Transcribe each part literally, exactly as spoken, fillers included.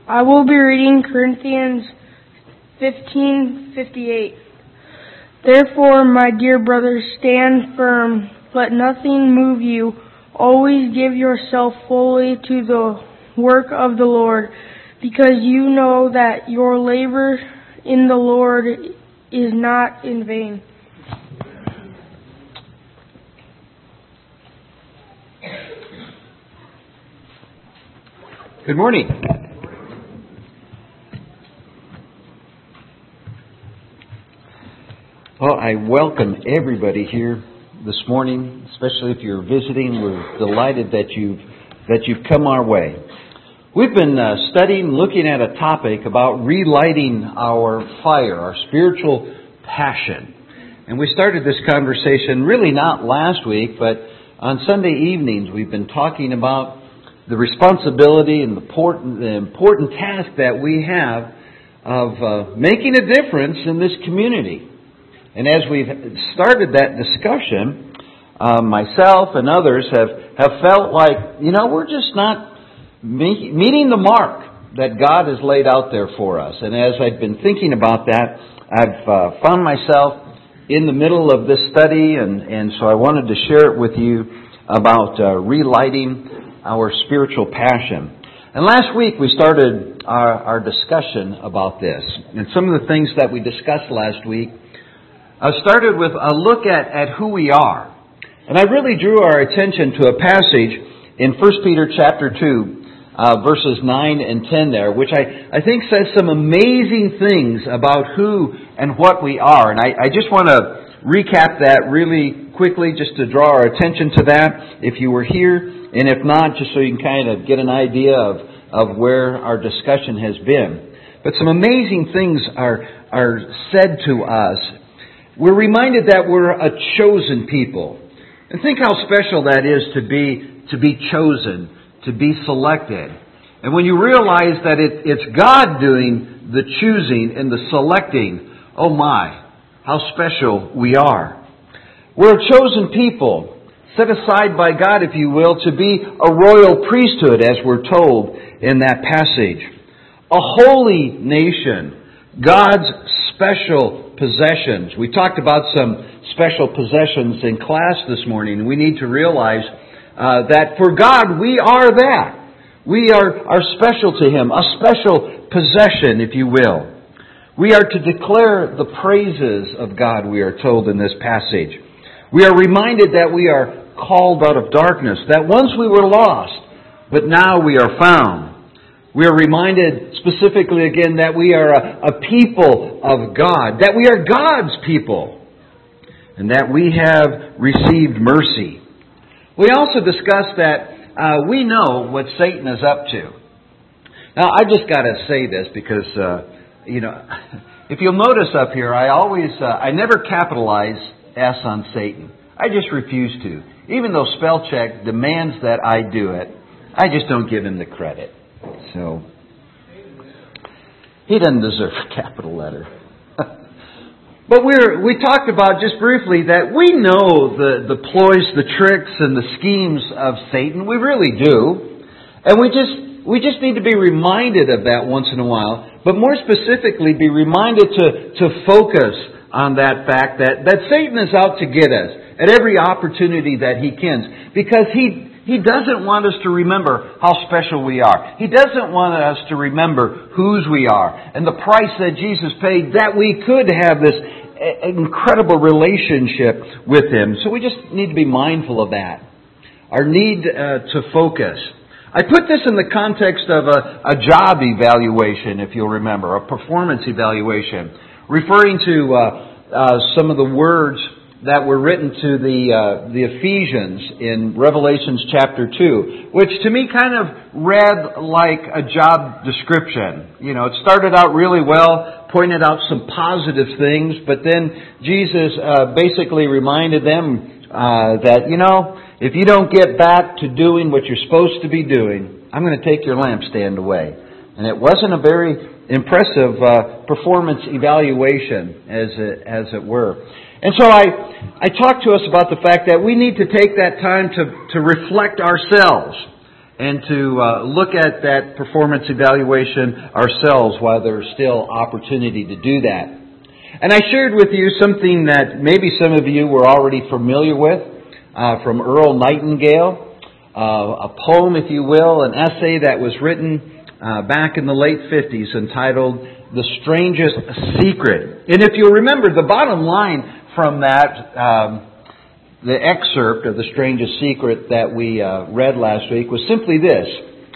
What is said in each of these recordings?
I will be reading Corinthians fifteen fifty-eight. Therefore, my dear brothers, stand firm. Let nothing move you. Always give yourself fully to the work of the Lord, because you know that your labor in the Lord is not in vain. Good morning. Well, I welcome everybody here this morning, especially if you're visiting. We're delighted that you've that you've come our way. We've been uh, studying, looking at a topic about relighting our fire, our spiritual passion. And we started this conversation really not last week, but on Sunday evenings we've been talking about the responsibility and the important, the important task that we have of uh, making a difference in this community. And as we've started that discussion, uh, myself and others have, have felt like, you know, we're just not me- meeting the mark that God has laid out there for us. And as I've been thinking about that, I've uh, found myself in the middle of this study, and, and so I wanted to share it with you about uh, relighting our spiritual passion. And last week we started our, our discussion about this. And some of the things that we discussed last week uh, started with a look at, at who we are. And I really drew our attention to a passage in First Peter chapter two, uh, verses nine and ten there, which I, I think says some amazing things about who and what we are. And I, I just want to recap that really quickly just to draw our attention to that if you were here. And if not, just so you can kind of get an idea of, of where our discussion has been. But some amazing things are, are said to us. We're reminded that we're a chosen people. And think how special that is to be, to be chosen, to be selected. And when you realize that it, it's God doing the choosing and the selecting, oh my, how special we are. We're a chosen people, set aside by God, if you will, to be a royal priesthood, as we're told in that passage. A holy nation, God's special possessions. We talked about some special possessions in class this morning. We need to realize uh, that for God, we are that. We are, are special to Him, a special possession, if you will. We are to declare the praises of God, we are told in this passage. We are reminded that we are called out of darkness, that once we were lost, but now we are found. We are reminded specifically again that we are a, a people of God, that we are God's people, and that we have received mercy. We also discussed that uh, we know what Satan is up to. Now, I just got to say this because, uh, you know, if you'll notice up here, I always, uh, I never capitalize S on Satan. I just refuse to. Even though spell check demands that I do it, I just don't give him the credit. So, he doesn't deserve a capital letter. But we're, we talked about just briefly that we know the, the ploys, the tricks, and the schemes of Satan. We really do. And we just, we just need to be reminded of that once in a while. But more specifically, be reminded to, to focus on that fact that, that Satan is out to get us at every opportunity that he can. Because he, he doesn't want us to remember how special we are. He doesn't want us to remember whose we are and the price that Jesus paid that we could have this incredible relationship with Him. So we just need to be mindful of that. Our need uh, to focus. I put this in the context of a, a job evaluation, if you'll remember, a performance evaluation, referring to uh, uh, some of the words that were written to the uh, the Ephesians in Revelations chapter two, which to me kind of read like a job description. You know, it started out really well, pointed out some positive things, but then Jesus uh, basically reminded them uh, that, you know, if you don't get back to doing what you're supposed to be doing, I'm going to take your lampstand away. And it wasn't a very impressive uh, performance evaluation, as it, as it were. And so I, I talked to us about the fact that we need to take that time to, to reflect ourselves and to uh, look at that performance evaluation ourselves while there's still opportunity to do that. And I shared with you something that maybe some of you were already familiar with uh, from Earl Nightingale, uh, a poem, if you will, an essay that was written uh, back in the late fifties entitled The Strangest Secret. And if you'll remember, the bottom line from that um, the excerpt of The Strangest Secret that we uh, read last week was simply this: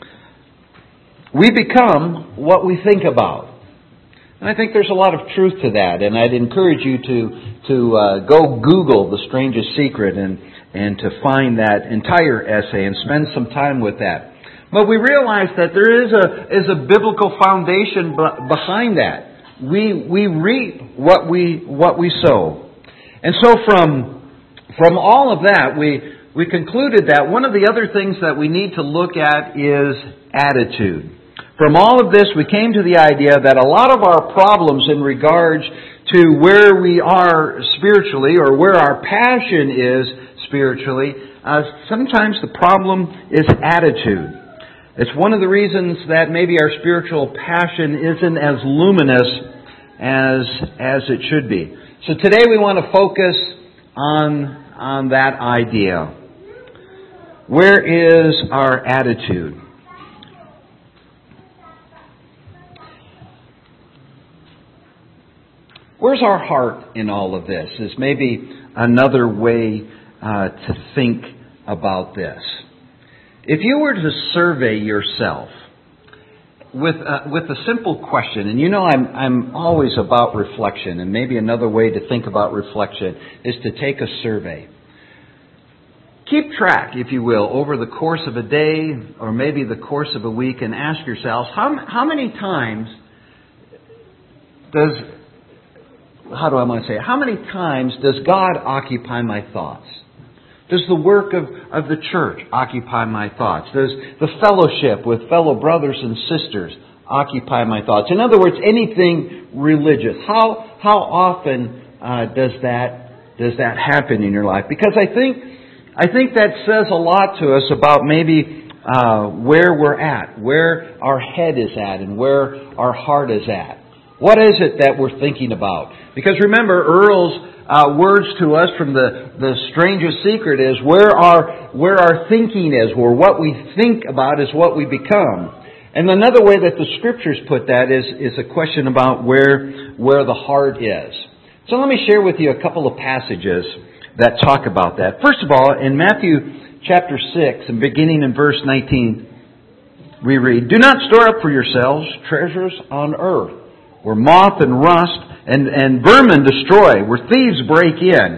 we become what we think about. And I think there's a lot of truth to that, and I'd encourage you to to uh, go Google The Strangest Secret and, and to find that entire essay and spend some time with that. But we realize that there is a is a biblical foundation b- behind that. We we reap what we what we sow. And so from From all of that, we, we concluded that one of the other things that we need to look at is attitude. From all of this, we came to the idea that a lot of our problems in regards to where we are spiritually or where our passion is spiritually, uh, sometimes the problem is attitude. It's one of the reasons that maybe our spiritual passion isn't as luminous as, as it should be. So today we want to focus on on that idea. Where is our attitude? Where's our heart in all of this? Is maybe another way uh, to think about this. If you were to survey yourself with uh, with a simple question, and you know I'm I'm always about reflection, and maybe another way to think about reflection is to take a survey. Keep track, if you will, over the course of a day or maybe the course of a week, and ask yourselves how how many times does how do I want to say it? How many times does God occupy my thoughts? Does the work of, of the church occupy my thoughts? Does the fellowship with fellow brothers and sisters occupy my thoughts? In other words, anything religious. How how often uh, does that does that happen in your life? Because I think I think that says a lot to us about maybe uh, where we're at, where our head is at, and where our heart is at. What is it that we're thinking about? Because remember, Earl's Uh, words to us from the, the strangest secret is where our where our thinking is, or what we think about is what we become. And another way that the Scriptures put that is is a question about where where the heart is. So let me share with you a couple of passages that talk about that. First of all, in Matthew chapter six, and beginning in verse nineteen, we read, "Do not store up for yourselves treasures on earth, where moth and rust and, and vermin destroy, where thieves break in."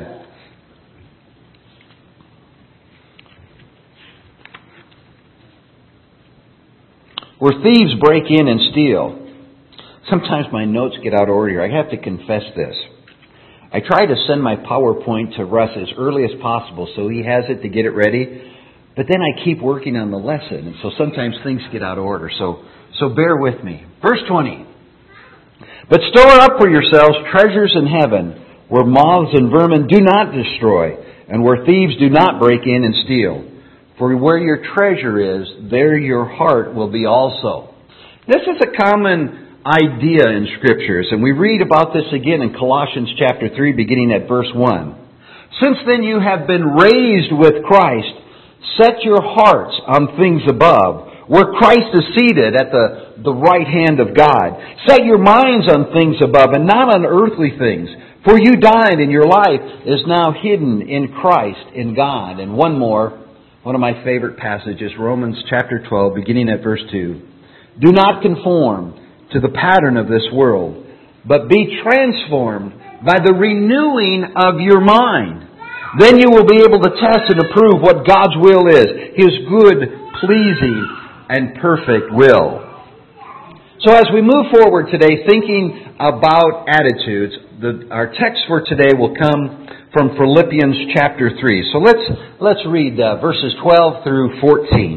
Where thieves break in and steal. Sometimes my notes get out of order. I have to confess this. I try to send my PowerPoint to Russ as early as possible so he has it to get it ready. But then I keep working on the lesson, and so sometimes things get out of order. So, so bear with me. Verse twenty. "But store up for yourselves treasures in heaven, where moths and vermin do not destroy, and where thieves do not break in and steal. For where your treasure is, there your heart will be also." This is a common idea in Scriptures, and we read about this again in Colossians chapter three, beginning at verse one. "Since then you have been raised with Christ, set your hearts on things above, where Christ is seated at the, the right hand of God. Set your minds on things above and not on earthly things. For you died and your life is now hidden in Christ in God." And one more, one of my favorite passages, Romans chapter twelve, beginning at verse two. "Do not conform to the pattern of this world, but be transformed by the renewing of your mind. Then you will be able to test and approve what God's will is, His good, pleasing, and perfect will." So as we move forward today thinking about attitudes, the, our text for today will come from Philippians chapter three. So let's let's read uh, verses twelve through fourteen.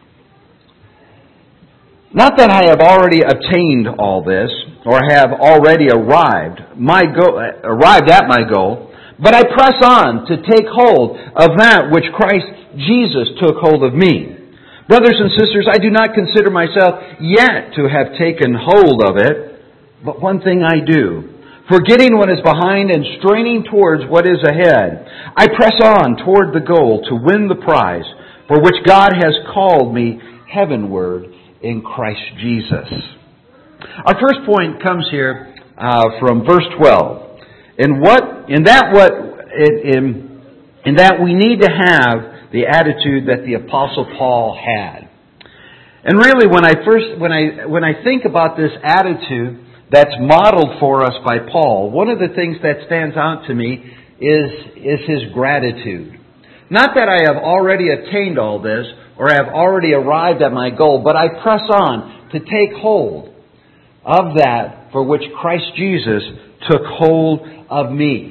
"Not that I have already obtained all this, or have already arrived my go- arrived at my goal, but I press on to take hold of that which Christ Jesus took hold of me. Brothers and sisters, I do not consider myself yet to have taken hold of it, but one thing I do, forgetting what is behind and straining towards what is ahead, I press on toward the goal to win the prize for which God has called me heavenward in Christ Jesus. Our first point comes here uh, from verse twelve. In what, in that what, in, in that we need to have the attitude that the Apostle Paul had. And really, when I first, when I when I think about this attitude that's modeled for us by Paul, one of the things that stands out to me is, is his gratitude. Not that I have already attained all this, or have already arrived at my goal, but I press on to take hold of that for which Christ Jesus took hold of me.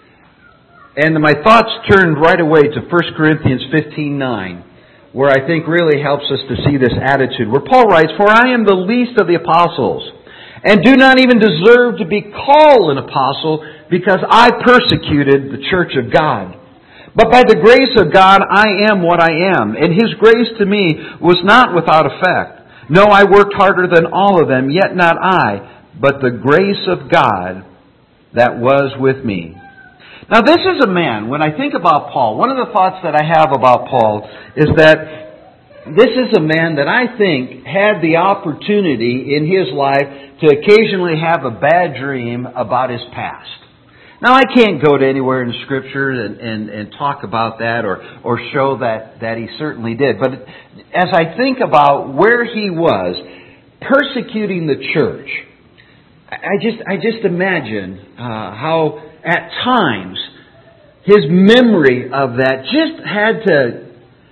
And my thoughts turned right away to First Corinthians fifteen nine, where I think really helps us to see this attitude, where Paul writes, "For I am the least of the apostles, and do not even deserve to be called an apostle, because I persecuted the church of God. But by the grace of God I am what I am, and His grace to me was not without effect. No, I worked harder than all of them, yet not I, but the grace of God that was with me." Now this is a man, when I think about Paul, one of the thoughts that I have about Paul is that this is a man that I think had the opportunity in his life to occasionally have a bad dream about his past. Now I can't go to anywhere in Scripture and, and, and talk about that or, or show that, that he certainly did. But as I think about where he was persecuting the church, I just, I just imagine uh, how at times his memory of that just had to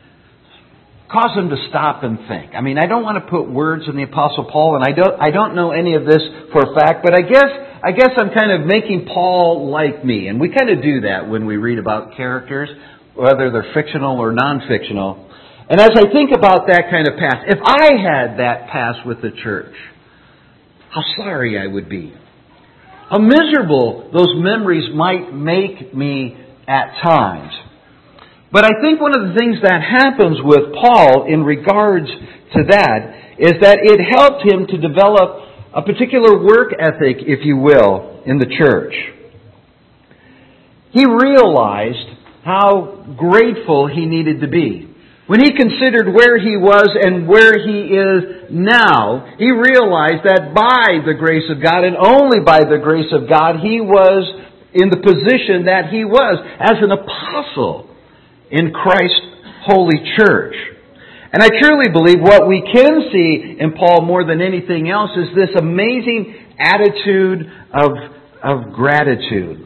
cause him to stop and think. I mean, I don't want to put words in the Apostle Paul, and I don't, I don't know any of this for a fact, but I guess, I guess I'm kind of making Paul like me. And we kind of do that when we read about characters, whether they're fictional or non-fictional. And as I think about that kind of past, if I had that past with the church, how sorry I would be. How miserable those memories might make me at times. But I think one of the things that happens with Paul in regards to that is that it helped him to develop a particular work ethic, if you will, in the church. He realized how grateful he needed to be. When he considered where he was and where he is now, he realized that by the grace of God and only by the grace of God, he was in the position that he was as an apostle in Christ's holy church. And I truly believe what we can see in Paul more than anything else is this amazing attitude of, of gratitude.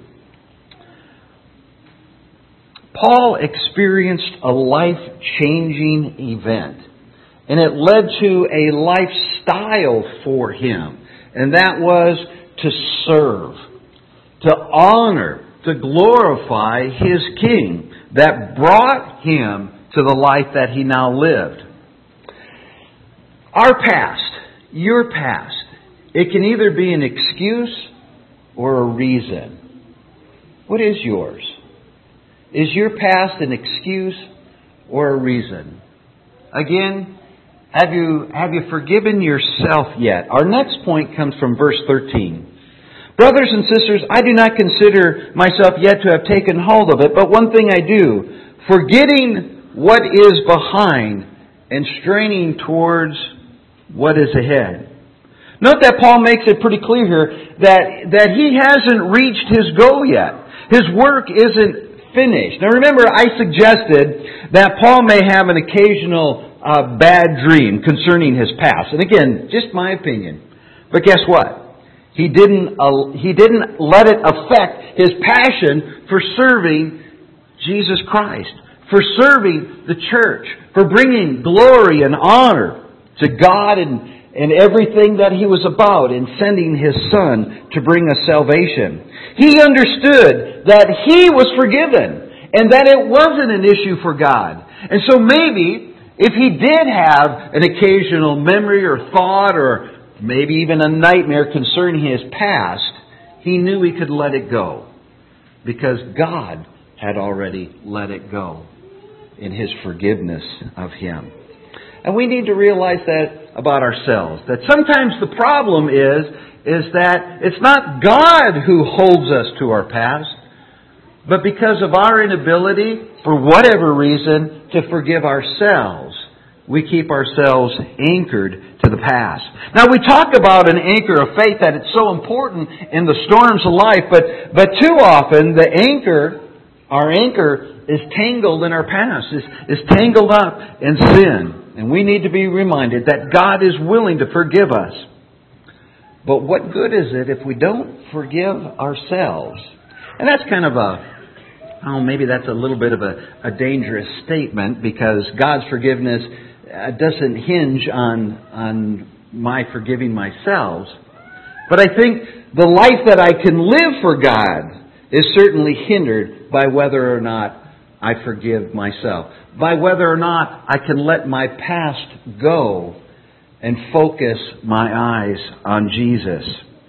Paul experienced a life-changing event, and it led to a lifestyle for him, and that was to serve, to honor, to glorify his King that brought him to the life that he now lived. Our past, your past, it can either be an excuse or a reason. What is yours? Is your past an excuse or a reason? Again, have you, have you forgiven yourself yet? Our next point comes from verse thirteen. "Brothers and sisters, I do not consider myself yet to have taken hold of it, but one thing I do, forgetting what is behind and straining towards what is ahead." Note that Paul makes it pretty clear here that, that he hasn't reached his goal yet. His work isn't finished. Now remember, I suggested that Paul may have an occasional uh, bad dream concerning his past. And again, just my opinion. But guess what? He didn't, uh, he didn't let it affect his passion for serving Jesus Christ, for serving the church, for bringing glory and honor to God and, and everything that he was about in sending his Son to bring us salvation. He understood that he was forgiven and that it wasn't an issue for God. And so maybe if he did have an occasional memory or thought or maybe even a nightmare concerning his past, he knew he could let it go because God had already let it go in His forgiveness of him. And we need to realize that about ourselves. That sometimes the problem is, is that it's not God who holds us to our past, but because of our inability, for whatever reason, to forgive ourselves, we keep ourselves anchored to the past. Now we talk about an anchor of faith, that it's so important in the storms of life, but, but too often the anchor, our anchor is tangled in our past, is, is tangled up in sin. And we need to be reminded that God is willing to forgive us. But what good is it if we don't forgive ourselves? And that's kind of a, oh, maybe that's a little bit of a, a dangerous statement, because God's forgiveness uh, doesn't hinge on, on my forgiving myself. But I think the life that I can live for God is certainly hindered by whether or not I forgive myself, by whether or not I can let my past go and focus my eyes on Jesus.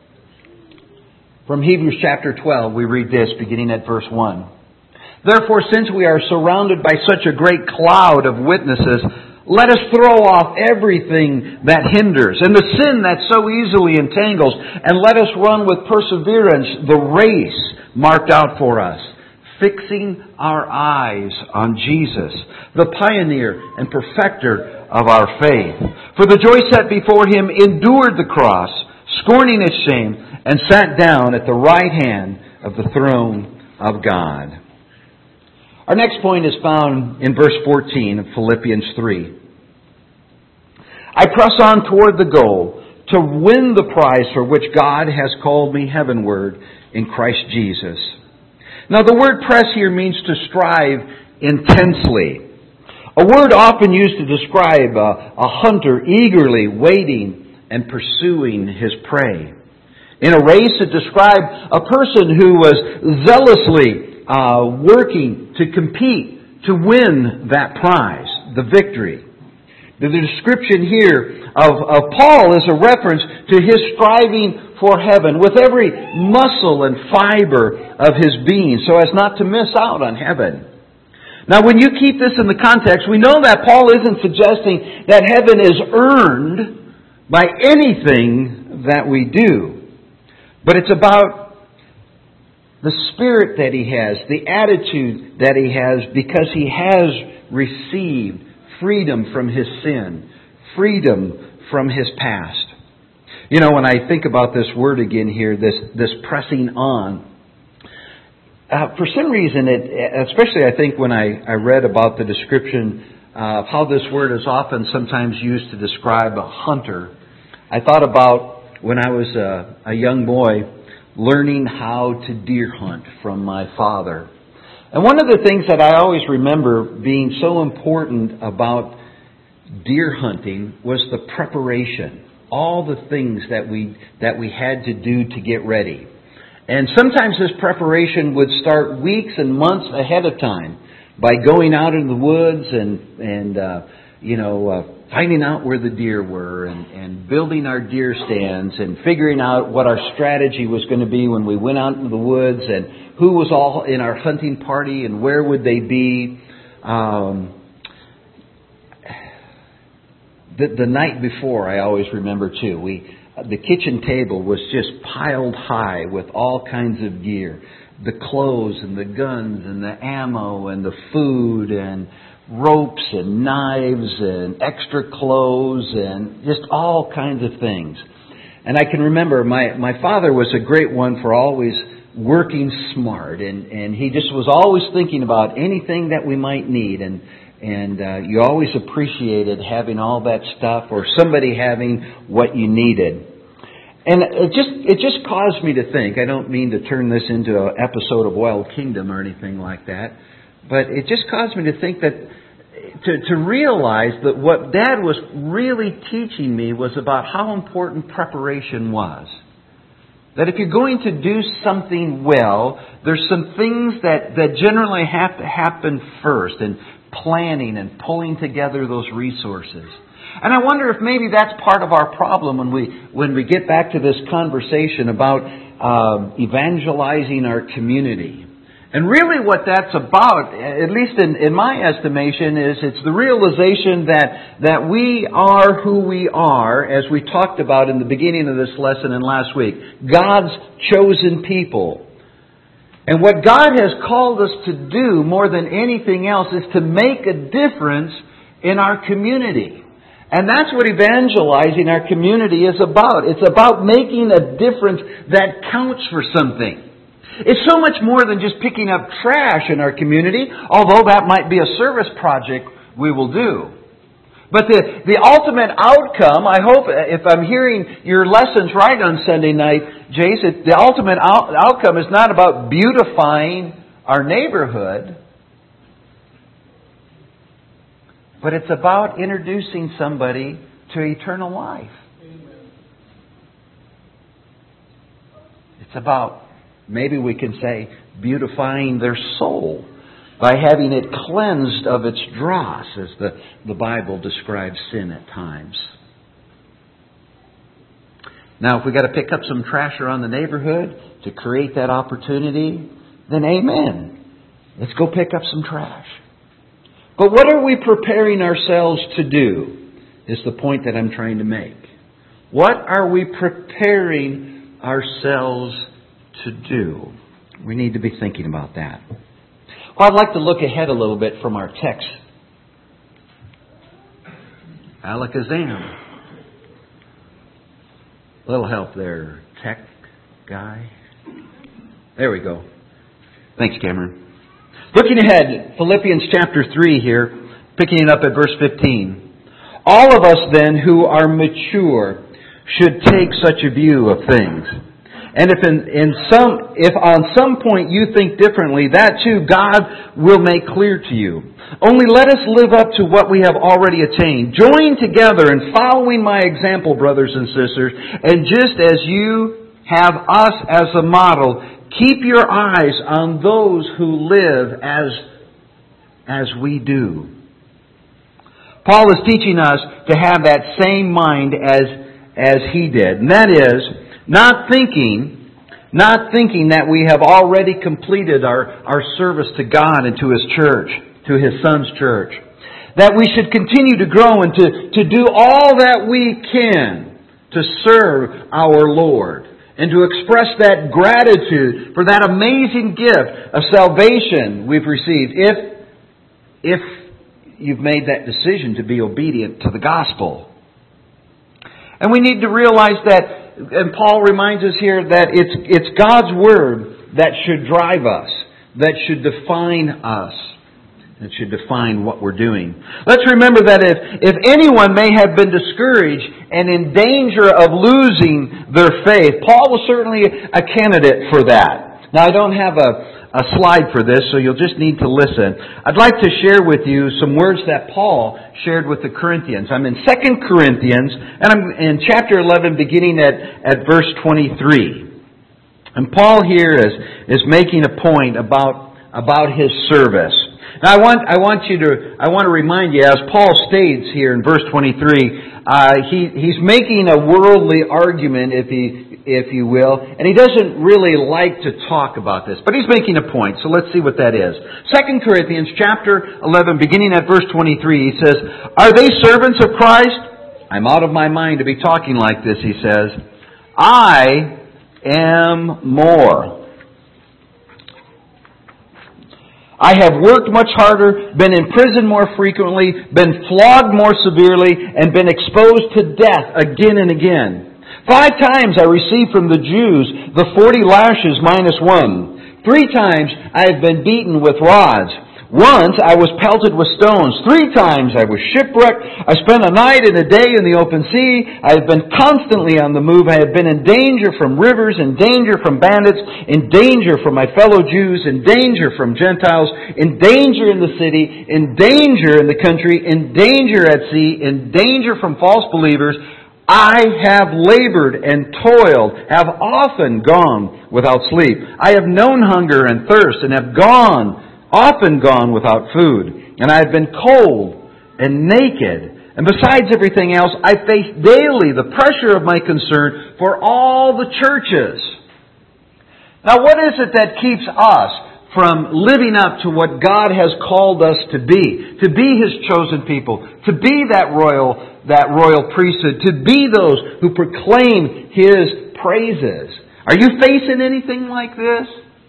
From Hebrews chapter twelve, we read this, beginning at verse one. Therefore, since we are surrounded by such a great cloud of witnesses, let us throw off everything that hinders and the sin that so easily entangles, and let us run with perseverance the race marked out for us, fixing our eyes on Jesus, the pioneer and perfecter of our faith. For the joy set before Him endured the cross, scorning its shame, and sat down at the right hand of the throne of God. Our next point is found in verse fourteen of Philippians three. I press on toward the goal to win the prize for which God has called me heavenward in Christ Jesus. Now the word press here means to strive intensely. A word often used to describe a, a hunter eagerly waiting and pursuing his prey. In a race, it described a person who was zealously uh, working to compete to win that prize, the victory. The description here of, of Paul is a reference to his striving for heaven with every muscle and fiber of his being so as not to miss out on heaven. Now when you keep this in the context, we know that Paul isn't suggesting that heaven is earned by anything that we do. But it's about the spirit that he has, the attitude that he has, because he has received freedom from his sin, freedom from his past. You know, when I think about this word again here, this this pressing on, uh, for some reason, it, especially I think when I, I read about the description of how this word is often sometimes used to describe a hunter, I thought about when I was a, a young boy learning how to deer hunt from my father. And one of the things that I always remember being so important about deer hunting was the preparation. All the things that we that we had to do to get ready. And sometimes this preparation would start weeks and months ahead of time by going out in the woods and, and uh, you know, uh, finding out where the deer were and, and building our deer stands and figuring out what our strategy was going to be when we went out into the woods and who was all in our hunting party and where would they be. Um, the, the night before, I always remember too, we the kitchen table was just piled high with all kinds of gear. The clothes and the guns and the ammo and the food and ropes and knives and extra clothes and just all kinds of things. And I can remember my, my father was a great one for always working smart, and, and he just was always thinking about anything that we might need, and and uh, you always appreciated having all that stuff or somebody having what you needed. And it just it just caused me to think, I don't mean to turn this into an episode of Wild Kingdom or anything like that, but it just caused me to think that To, to realize that what Dad was really teaching me was about how important preparation was. That if you're going to do something well, there's some things that, that generally have to happen first, and planning and pulling together those resources. And I wonder if maybe that's part of our problem when we when we get back to this conversation about um, evangelizing our community And really what that's about, at least in, in my estimation, is it's the realization that, that we are who we are, as we talked about in the beginning of this lesson and last week. God's chosen people. And what God has called us to do more than anything else is to make a difference in our community. And that's what evangelizing our community is about. It's about making a difference that counts for something. It's so much more than just picking up trash in our community, although that might be a service project we will do. But the, the ultimate outcome, I hope, if I'm hearing your lessons right on Sunday night, Jace, the ultimate out, outcome is not about beautifying our neighborhood, but it's about introducing somebody to eternal life. It's about, maybe we can say, beautifying their soul by having it cleansed of its dross, as the, the Bible describes sin at times. Now, if we got to pick up some trash around the neighborhood to create that opportunity, then amen. Let's go pick up some trash. But what are we preparing ourselves to do, is the point that I'm trying to make. What are we preparing ourselves to do? We need to be thinking about that. Well, I'd like to look ahead a little bit from our text. Alakazam. A little help there, tech guy. There we go. Thanks, Cameron. Looking ahead, Philippians chapter three here, picking it up at verse fifteen. All of us then who are mature should take such a view of things. And if in, in some, if on some point you think differently, that too God will make clear to you. Only let us live up to what we have already attained. Join together in following my example, brothers and sisters, and just as you have us as a model, keep your eyes on those who live as, as we do. Paul is teaching us to have that same mind as, as he did. And that is, not thinking, not thinking that we have already completed our, our service to God and to His church, to His Son's church. That we should continue to grow and to, to do all that we can to serve our Lord. And to express that gratitude for that amazing gift of salvation we've received. If, if you've made that decision to be obedient to the gospel. And we need to realize that, and Paul reminds us here that it's, it's God's Word that should drive us, that should define us, that should define what we're doing. Let's remember that if, if anyone may have been discouraged and in danger of losing their faith, Paul was certainly a candidate for that. Now, I don't have a, a slide for this, so you'll just need to listen. I'd like to share with you some words that Paul shared with the Corinthians. I'm in Second Corinthians, and I'm in chapter eleven, beginning at, at verse twenty-three. And Paul here is, is making a point about, about his service. Now, I want, I want you to, I want to remind you, as Paul states here in verse twenty-three, uh, he, he's making a worldly argument, if he, if you will, and he doesn't really like to talk about this, but he's making a point, so let's see what that is. Second Corinthians chapter eleven, beginning at verse twenty-three, he says, "Are they servants of Christ? I'm out of my mind to be talking like this," he says. "I am more. I have worked much harder, been in prison more frequently, been flogged more severely, and been exposed to death again and again. Five times I received from the Jews the forty lashes minus one. Three times I have been beaten with rods. Once I was pelted with stones. Three times I was shipwrecked. I spent a night and a day in the open sea. I have been constantly on the move. I have been in danger from rivers, in danger from bandits, in danger from my fellow Jews, in danger from Gentiles, in danger in the city, in danger in the country, in danger at sea, in danger from false believers. I have labored and toiled, have often gone without sleep. I have known hunger and thirst, and have gone often gone without food, and I have been cold and naked. And besides everything else, I face daily the pressure of my concern for all the churches." Now, what is it that keeps us from living up to what God has called us to be, to be His chosen people, to be that royal, that royal priesthood, to be those who proclaim His praises. Are you facing anything like this?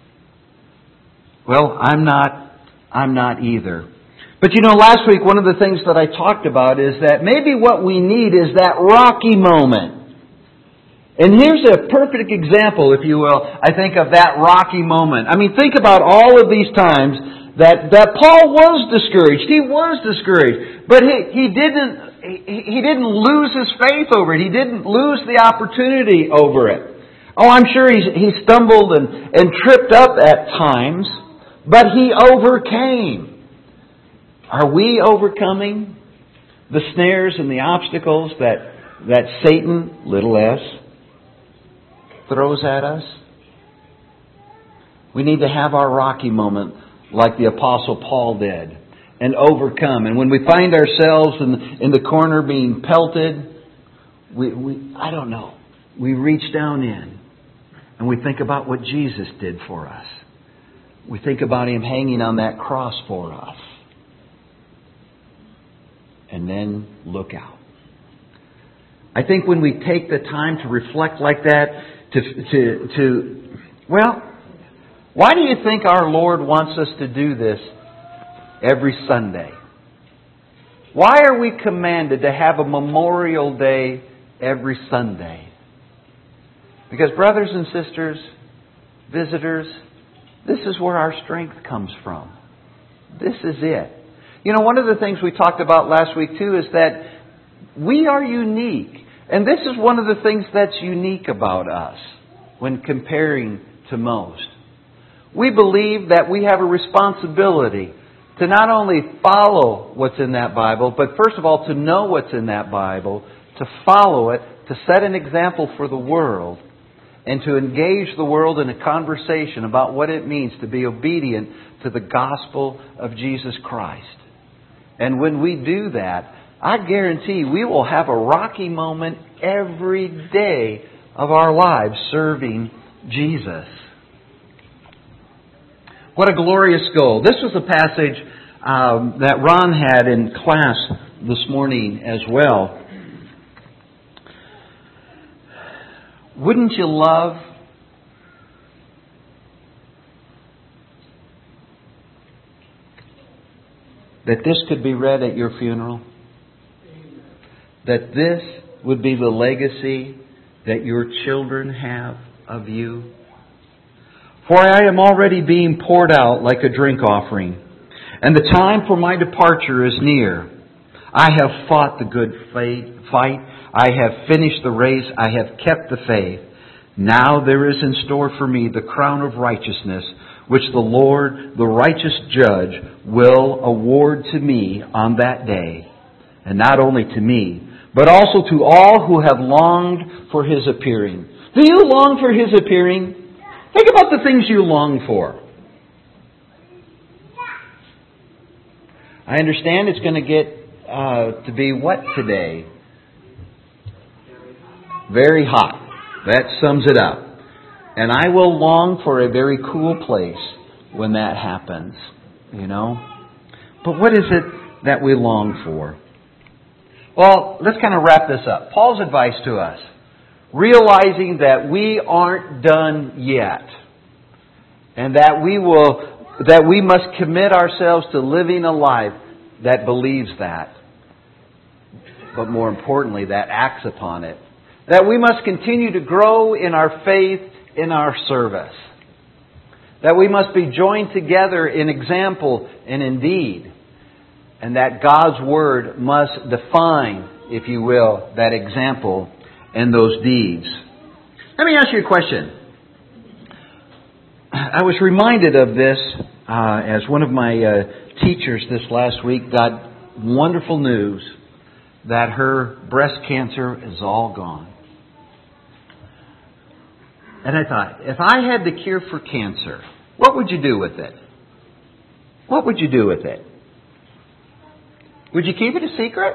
Well, I'm not, I'm not either. But you know, last week one of the things that I talked about is that maybe what we need is that rocky moment. And here's a perfect example, if you will, I think, of that rocky moment. I mean, think about all of these times that, that Paul was discouraged. He was discouraged. But he, he didn't, he, he didn't lose his faith over it. He didn't lose the opportunity over it. Oh, I'm sure he, he stumbled and, and tripped up at times, but he overcame. Are we overcoming the snares and the obstacles that, that Satan, little s, throws at us? We need to have our rocky moment like the Apostle Paul did and overcome. And when we find ourselves in, in the corner being pelted, we, we, I don't know, we reach down in and we think about what Jesus did for us. We think about Him hanging on that cross for us. And then look out. I think when we take the time to reflect like that, To, to, to, well, why do you think our Lord wants us to do this every Sunday? Why are we commanded to have a Memorial Day every Sunday? Because, brothers and sisters, visitors, this is where our strength comes from. This is it. You know, one of the things we talked about last week too is that we are unique. And this is one of the things that's unique about us when comparing to most. We believe that we have a responsibility to not only follow what's in that Bible, but first of all to know what's in that Bible, to follow it, to set an example for the world, and to engage the world in a conversation about what it means to be obedient to the gospel of Jesus Christ. And when we do that, I guarantee we will have a rocky moment every day of our lives serving Jesus. What a glorious goal. This was a passage um, that Ron had in class this morning as well. Wouldn't you love that this could be read at your funeral? That this would be the legacy that your children have of you? For I am already being poured out like a drink offering, and the time for my departure is near. I have fought the good fight. I have finished the race. I have kept the faith. Now there is in store for me the crown of righteousness, which the Lord, the righteous judge, will award to me on that day. And not only to me, but also to all who have longed for His appearing. Do you long for His appearing? Think about the things you long for. I understand it's going to get uh, to be what today? Very hot. That sums it up. And I will long for a very cool place when that happens, you know. But what is it that we long for? Well, let's kind of wrap this up. Paul's advice to us, realizing that we aren't done yet, and that we will, that we must commit ourselves to living a life that believes that, but more importantly, that acts upon it. That we must continue to grow in our faith, in our service. That we must be joined together in example and in deed. And that God's Word must define, if you will, that example and those deeds. Let me ask you a question. I was reminded of this uh, as one of my uh, teachers this last week got wonderful news that her breast cancer is all gone. And I thought, if I had the cure for cancer, what would you do with it? What would you do with it? Would you keep it a secret?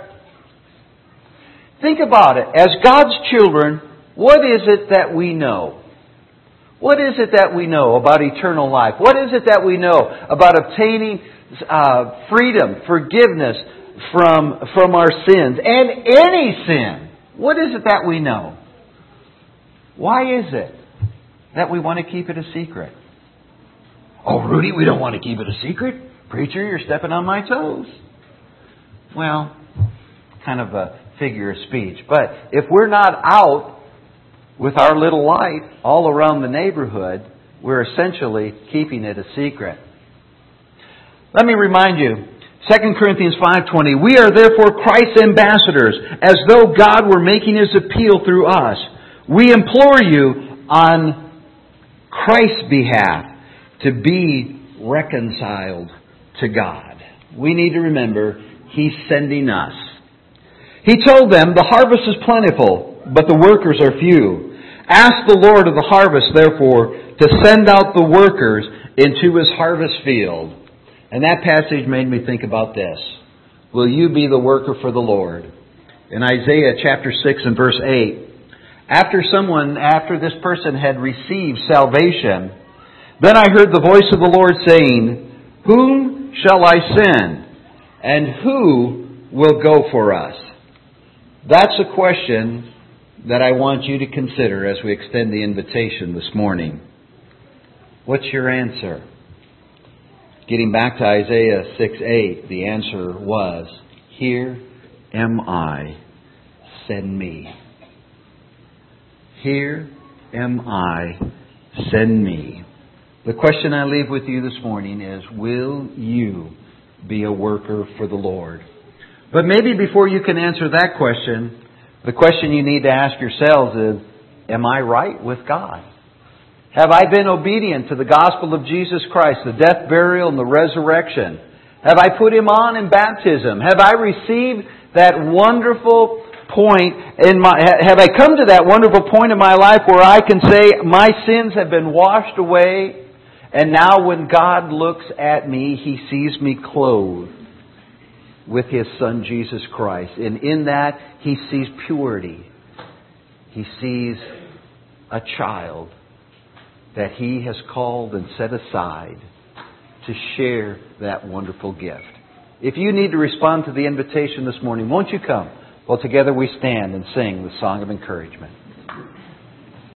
Think about it. As God's children, what is it that we know? What is it that we know about eternal life? What is it that we know about obtaining uh, freedom, forgiveness from, from our sins, and any sin? What is it that we know? Why is it that we want to keep it a secret? Oh, Rudy, we don't want to keep it a secret. Preacher, you're stepping on my toes. Well, kind of a figure of speech. But if we're not out with our little light all around the neighborhood, we're essentially keeping it a secret. Let me remind you, Second Corinthians five twenty, we are therefore Christ's ambassadors, as though God were making His appeal through us. We implore you on Christ's behalf to be reconciled to God. We need to remember He's sending us. He told them, the harvest is plentiful, but the workers are few. Ask the Lord of the harvest, therefore, to send out the workers into His harvest field. And that passage made me think about this. Will you be the worker for the Lord? In Isaiah chapter six and verse eight, after someone, after this person had received salvation, then I heard the voice of the Lord saying, whom shall I send? And who will go for us? That's a question that I want you to consider as we extend the invitation this morning. What's your answer? Getting back to Isaiah six eight, the answer was, here am I, send me. Here am I, send me. The question I leave with you this morning is, will you be a worker for the Lord? But maybe before you can answer that question, the question you need to ask yourselves is, am I right with God? Have I been obedient to the gospel of Jesus Christ, the death, burial, and the resurrection? Have I put Him on in baptism? Have I received that wonderful point in my, have I come to that wonderful point in my life where I can say my sins have been washed away, and now when God looks at me, He sees me clothed with His Son Jesus Christ. And in that, He sees purity. He sees a child that He has called and set aside to share that wonderful gift. If you need to respond to the invitation this morning, won't you come? Well, together we stand and sing the song of encouragement.